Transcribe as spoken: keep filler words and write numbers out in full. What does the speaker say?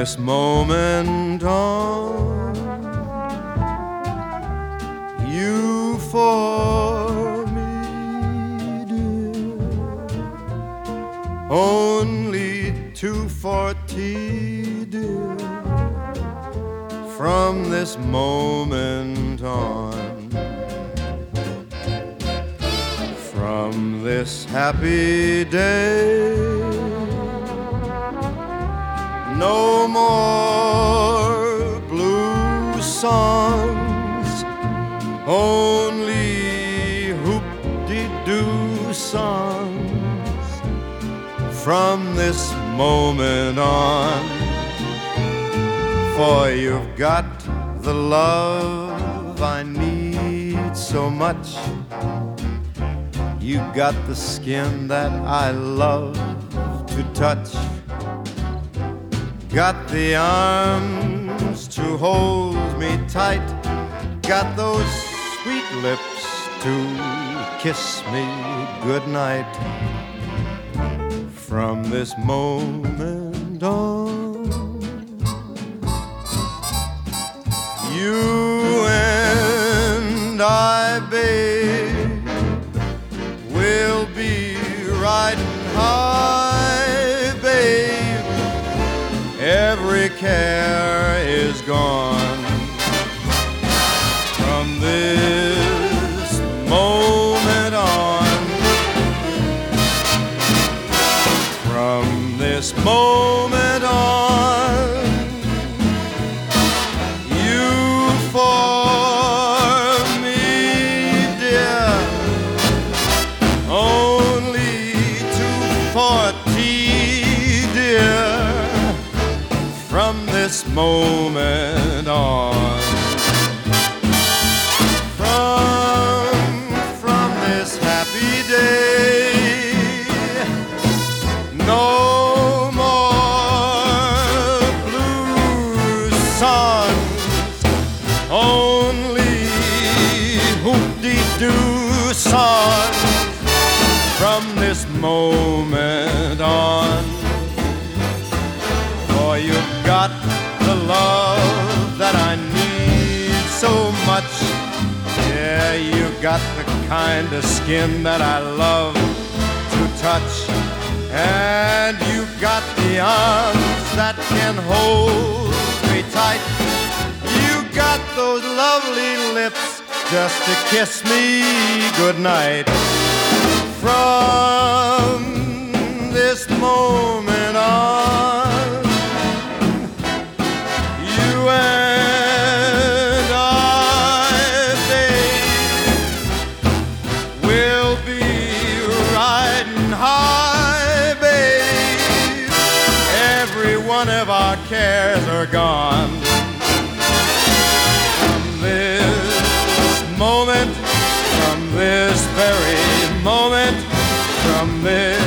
this moment on, you for me, dear, only two forty, dear, from this moment on, from this happy day. No more blue songs, only hoop-de-doo songs from this moment on. For you've got the love I need so much. You got the skin that I love to touch. Got the arms to hold me tight. Got those sweet lips to kiss me goodnight. From this moment on, you and I, babe, will be riding high, babe. Every care is gone. From this moment on, from this moment on, you for me, dear, only two forty, dear, from this moment on, from, from this happy day, no more blue songs, only hoop-de-doo songs from this moment on. For you've got the love that I need so much. Yeah, you got the kind of skin that I love to touch. And you got the arms that can hold me tight. You got those lovely lips just to kiss me goodnight. From this moment on, high, babe, every one of our cares are gone. From this moment, from this very moment, from this